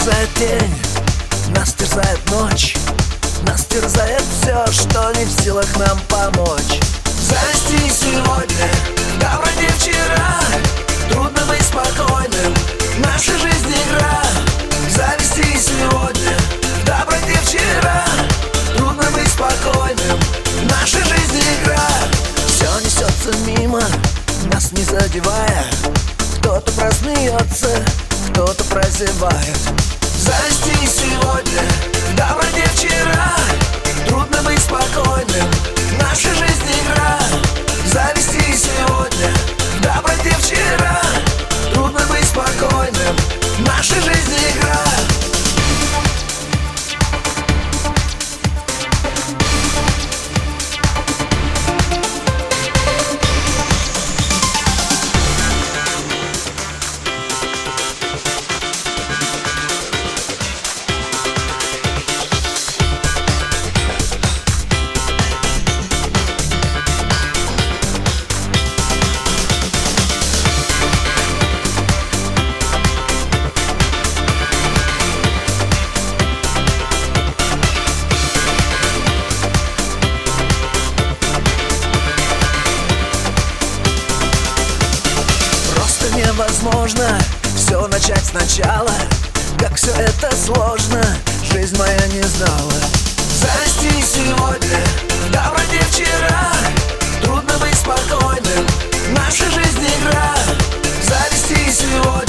терзает день, нас терзает ночь, нас терзает все, что не в силах нам помочь. Зависти сегодня, в доброте вчера, трудно быть спокойным, наша жизнь игра. Зависти сегодня, в доброте вчера, трудно быть спокойным, наша жизнь игра. Все несется мимо, нас не задевая, кто-то просмеется, кто-то прозевает. Зависти сегодня, в доброте вчера, трудно быть спокойным, наша жизнь игра. Зависти сегодня, в доброте вчера, трудно быть спокойным, наша жизнь игра. Невозможно все начать сначала, как все это сложно, жизнь моя не знала. Зависти сегодня, в доброте вчера, трудно быть спокойным, наша жизнь игра. Зависти сегодня.